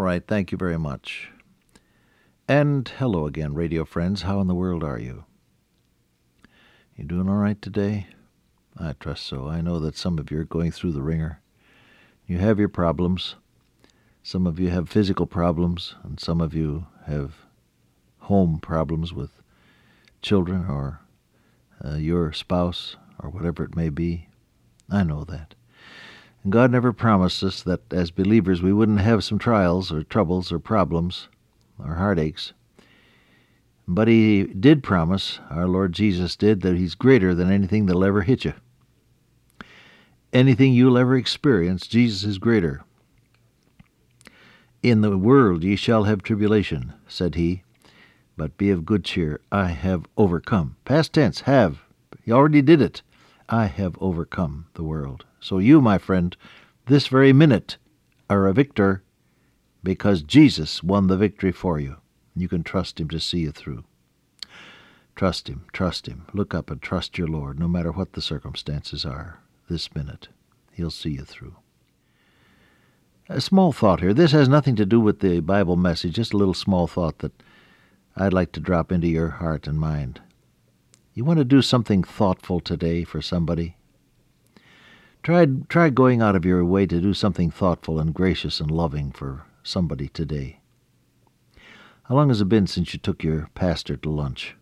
right, thank you very much. And hello again, radio friends. How in the world are you? You doing all right today? I trust so. I know that some of you are going through the ringer. You have your problems. Some of you have physical problems, and some of you have home problems with children or your spouse or whatever it may be. I know that. And God never promised us that as believers we wouldn't have some trials or troubles or problems or heartaches. But He did promise, our Lord Jesus did, that He's greater than anything that'll ever hit you. Anything you'll ever experience, Jesus is greater. In the world ye shall have tribulation, said He, but be of good cheer. I have overcome. Past tense, have. He already did it. I have overcome the world. So you, my friend, this very minute are a victor because Jesus won the victory for you. You can trust Him to see you through. Trust Him, trust Him. Look up and trust your Lord, no matter what the circumstances are this minute. He'll see you through. A small thought here. This has nothing to do with the Bible message, just a little small thought that I'd like to drop into your heart and mind. You want to do something thoughtful today for somebody? Try going out of your way to do something thoughtful and gracious and loving for somebody today. How long has it been since you took your pastor to lunch?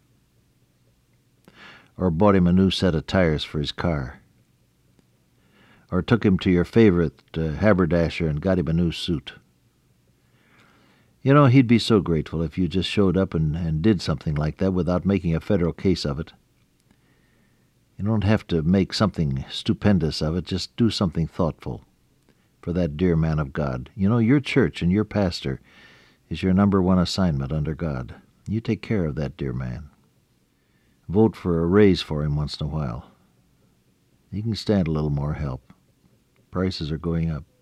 Or bought him a new set of tires for his car? Or took him to your favorite haberdasher and got him a new suit? You know, he'd be so grateful if you just showed up and did something like that without making a federal case of it. You don't have to make something stupendous of it. Just do something thoughtful for that dear man of God. You know, your church and your pastor is your number one assignment under God. You take care of that dear man. Vote for a raise for him once in a while. He can stand a little more help. Prices are going up.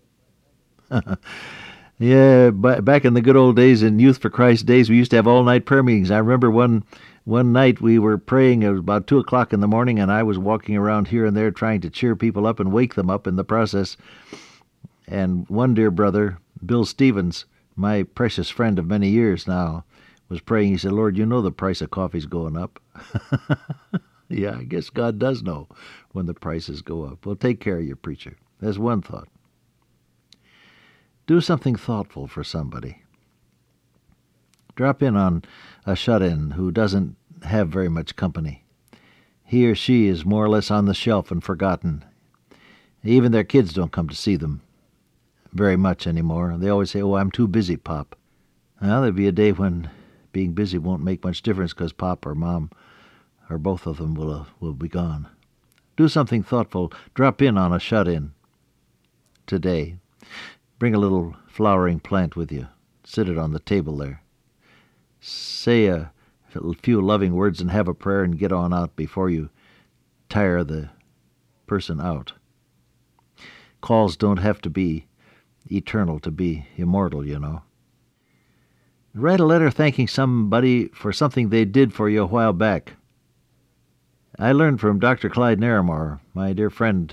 Yeah, back in the good old days, in Youth for Christ days, we used to have all-night prayer meetings. I remember one night we were praying. It was about 2 o'clock in the morning, and I was walking around here and there trying to cheer people up and wake them up in the process. And one dear brother, Bill Stevens, my precious friend of many years now, was praying. He said, Lord, you know the price of coffee's going up. Yeah, I guess God does know when the prices go up. Well, take care of your preacher. That's one thought. Do something thoughtful for somebody. Drop in on a shut-in who doesn't have very much company. He or she is more or less on the shelf and forgotten. Even their kids don't come to see them very much anymore. They always say, oh, I'm too busy, Pop. Well, there'll be a day when being busy won't make much difference because Pop or Mom or both of them will be gone. Do something thoughtful. Drop in on a shut-in today. Bring a little flowering plant with you. Sit it on the table there. Say a few loving words and have a prayer and get on out before you tire the person out. Calls don't have to be eternal to be immortal, you know. Write a letter thanking somebody for something they did for you a while back. I learned from Dr. Clyde Naramore, my dear friend,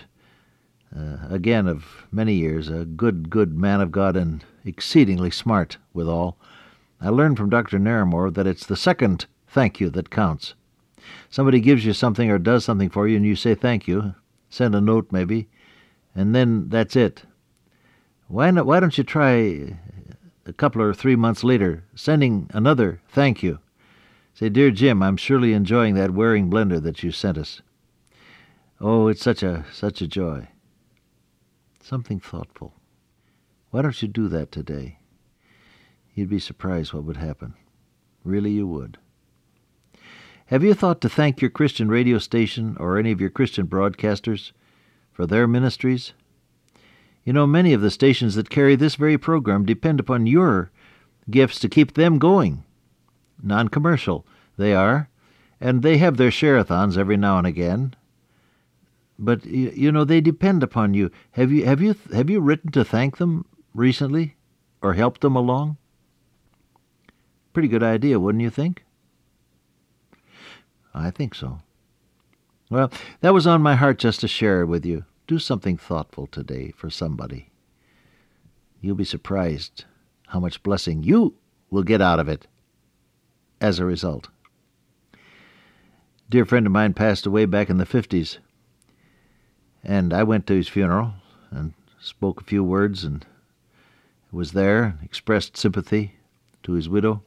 again of many years, a good man of God and exceedingly smart withal. I learned from Dr. Naramore that it's the second thank you that counts. Somebody gives you something or does something for you and you say thank you, send a note maybe, and then that's it. Why don't you try a couple or 3 months later sending another thank you? Say, Dear Jim, I'm surely enjoying that wearing blender that you sent us. Oh, it's such a joy. Something thoughtful. Why don't you do that today? You'd be surprised what would happen. Really, you would. Have you thought to thank your Christian radio station or any of your Christian broadcasters for their ministries? You know, many of the stations that carry this very program depend upon your gifts to keep them going. Non-commercial, they are, and they have their share-a-thons every now and again. But you know, they depend upon you. Have you written to thank them recently, or helped them along? Pretty good idea, wouldn't you think? I think so. Well, that was on my heart just to share it with you. Do something thoughtful today for somebody. You'll be surprised how much blessing you will get out of it as a result. A dear friend of mine passed away back in the 50s, and I went to his funeral and spoke a few words and was there, expressed sympathy to his widow.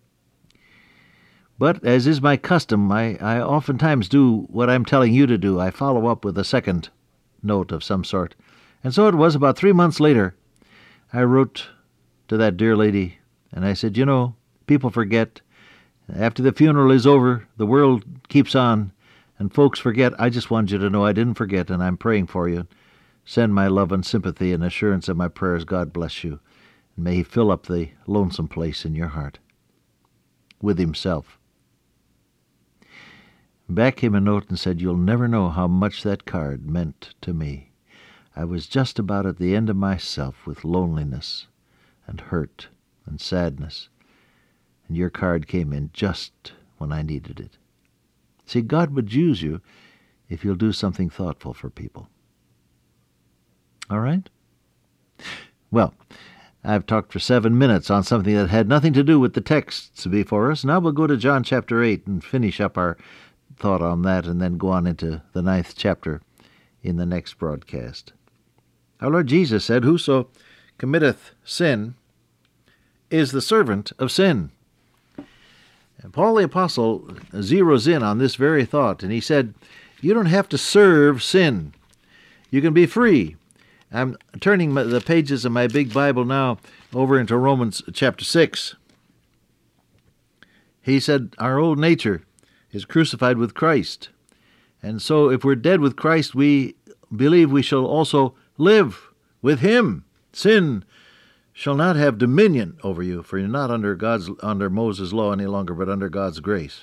But as is my custom, I oftentimes do what I'm telling you to do. I follow up with a second note of some sort. And so it was about 3 months later, I wrote to that dear lady, and I said, people forget. After the funeral is over, the world keeps on, and folks forget. I just wanted you to know I didn't forget, and I'm praying for you. Send my love and sympathy and assurance of my prayers. God bless you. And may He fill up the lonesome place in your heart with Himself. Back came a note and said, you'll never know how much that card meant to me. I was just about at the end of myself with loneliness and hurt and sadness, and your card came in just when I needed it. See, God would use you if you'll do something thoughtful for people. All right? Well, I've talked for 7 minutes on something that had nothing to do with the texts before us. Now we'll go to John chapter 8 and finish up our thought on that, and then go on into the 9th chapter in the next broadcast. Our Lord Jesus said, whoso committeth sin is the servant of sin. And Paul the Apostle zeroes in on this very thought, and he said, you don't have to serve sin. You can be free. I'm turning the pages of my big Bible now over into Romans chapter 6. He said, our old nature is crucified with Christ. And so if we're dead with Christ, we believe we shall also live with Him. Sin shall not have dominion over you, for you're not under Moses' law any longer, but under God's grace.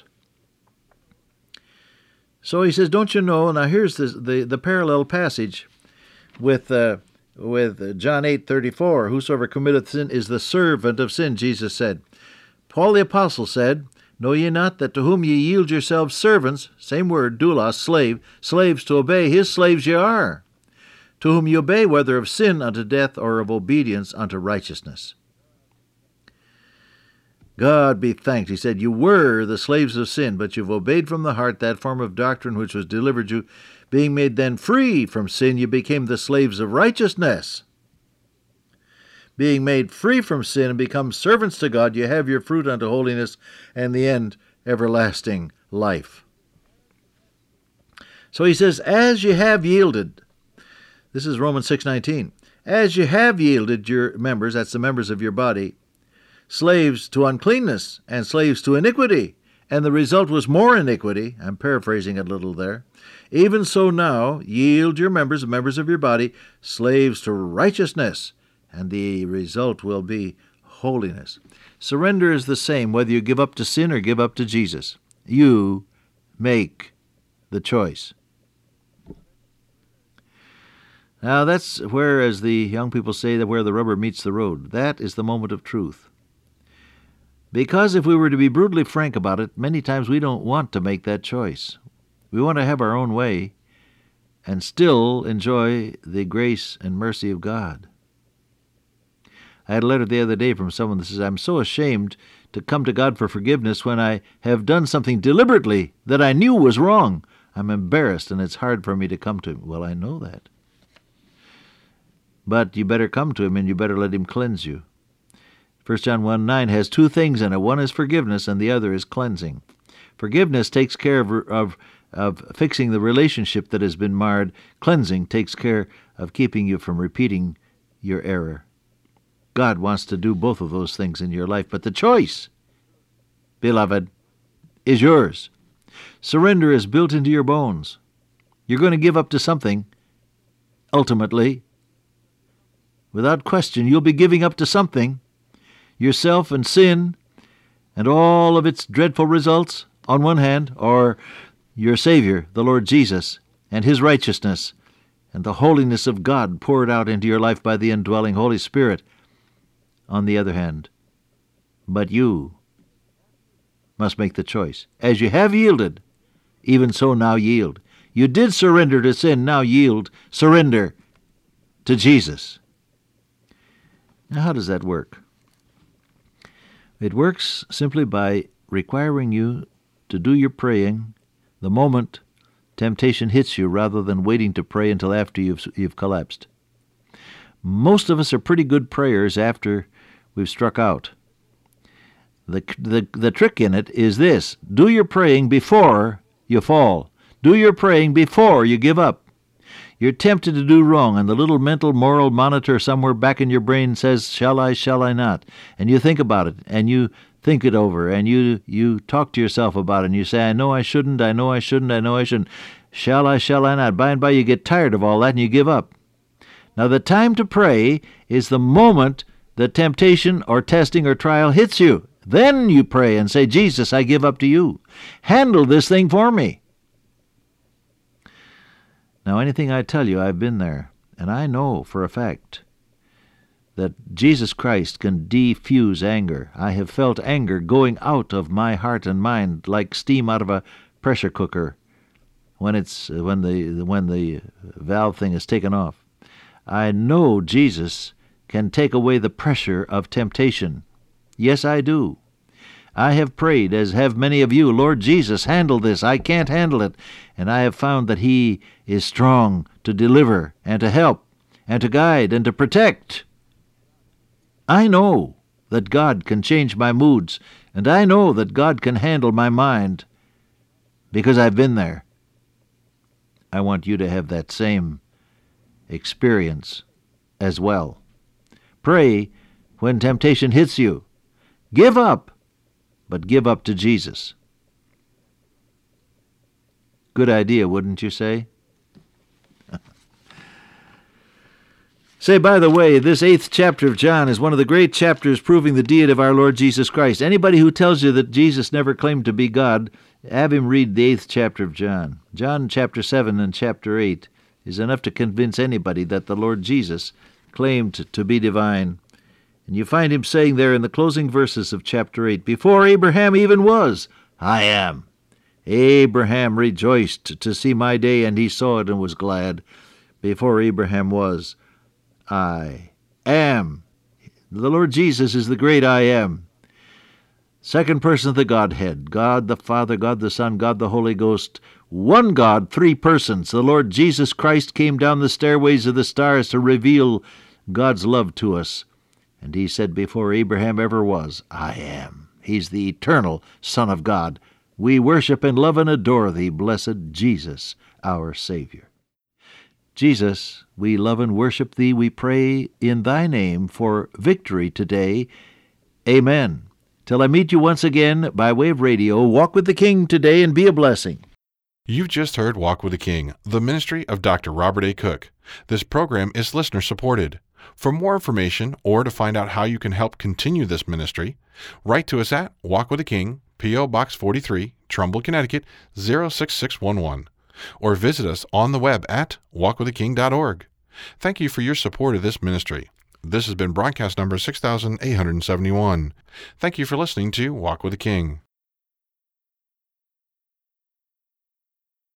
So he says, don't you know, now here's the parallel passage with John 8:34, whosoever committeth sin is the servant of sin, Jesus said. Paul the Apostle said, know ye not that to whom ye yield yourselves servants, same word, doulos, slave, slaves to obey, his slaves ye are, to whom ye obey, whether of sin unto death or of obedience unto righteousness. God be thanked. He said, you were the slaves of sin, but you've obeyed from the heart that form of doctrine which was delivered you. Being made then free from sin, you became the slaves of righteousness. Being made free from sin and become servants to God, you have your fruit unto holiness, and the end, everlasting life. So he says, as you have yielded, this is Romans 6:19, as you have yielded your members, that's the members of your body, slaves to uncleanness and slaves to iniquity, and the result was more iniquity, I'm paraphrasing a little there, even so now yield your members, the members of your body, slaves to righteousness, and the result will be holiness. Surrender is the same whether you give up to sin or give up to Jesus. You make the choice. Now that's where, as the young people say, that where the rubber meets the road. That is the moment of truth. Because if we were to be brutally frank about it, many times we don't want to make that choice. We want to have our own way and still enjoy the grace and mercy of God. I had a letter the other day from someone that says, I'm so ashamed to come to God for forgiveness when I have done something deliberately that I knew was wrong. I'm embarrassed and it's hard for me to come to Him. Well, I know that. But you better come to Him and you better let Him cleanse you. 1 John 1:9 has two things in it. One is forgiveness and the other is cleansing. Forgiveness takes care of fixing the relationship that has been marred. Cleansing takes care of keeping you from repeating your error. God wants to do both of those things in your life, but the choice, beloved, is yours. Surrender is built into your bones. You're going to give up to something, ultimately. Without question, you'll be giving up to something, yourself and sin, and all of its dreadful results on one hand, or your Savior, the Lord Jesus, and His righteousness, and the holiness of God poured out into your life by the indwelling Holy Spirit on the other hand. But you must make the choice. As you have yielded, even so now yield. You did surrender to sin, now yield, surrender to Jesus. Now how does that work? It works simply by requiring you to do your praying the moment temptation hits you rather than waiting to pray until after you've collapsed. Most of us are pretty good prayers after we've struck out. The trick in it is this: do your praying before you fall. Do your praying before you give up. You're tempted to do wrong, and the little mental moral monitor somewhere back in your brain says, shall I not? And you think about it, and you think it over, and you talk to yourself about it, and you say, I know I shouldn't. Shall I not? By and by you get tired of all that, and you give up. Now the time to pray is the moment the temptation or testing or trial hits you. Then you pray and say, Jesus, I give up to you. Handle this thing for me. Now, anything I tell you, I've been there, and I know for a fact that Jesus Christ can defuse anger. I have felt anger going out of my heart and mind like steam out of a pressure cooker when the valve thing is taken off. I know Jesus can take away the pressure of temptation. Yes, I do. I have prayed, as have many of you, Lord Jesus, handle this. I can't handle it. And I have found that He is strong to deliver and to help and to guide and to protect. I know that God can change my moods, and I know that God can handle my mind because I've been there. I want you to have that same experience as well. Pray when temptation hits you. Give up, but give up to Jesus. Good idea, wouldn't you say? Say, by the way, this 8th chapter of John is one of the great chapters proving the deity of our Lord Jesus Christ. Anybody who tells you that Jesus never claimed to be God, have him read the 8th chapter of John. John chapter 7 and chapter 8 is enough to convince anybody that the Lord Jesus claimed to be divine. And you find him saying there in the closing verses of chapter 8, before Abraham even was, I am. Abraham rejoiced to see my day, and he saw it and was glad. Before Abraham was, I am. The Lord Jesus is the great I am. Second person of the Godhead, God the Father, God the Son, God the Holy Ghost, one God, three persons. The Lord Jesus Christ came down the stairways of the stars to reveal God's love to us. And he said, before Abraham ever was, I am. He's the eternal Son of God. We worship and love and adore thee, blessed Jesus, our Savior. Jesus, we love and worship thee. We pray in thy name for victory today. Amen. Till I meet you once again by way of radio, walk with the King today and be a blessing. You've just heard Walk with the King, the ministry of Dr. Robert A. Cook. This program is listener-supported. For more information or to find out how you can help continue this ministry, write to us at Walk with the King, P.O. Box 43, Trumbull, Connecticut, 06611. Or visit us on the web at walkwiththeking.org. Thank you for your support of this ministry. This has been broadcast number 6871. Thank you for listening to Walk with the King.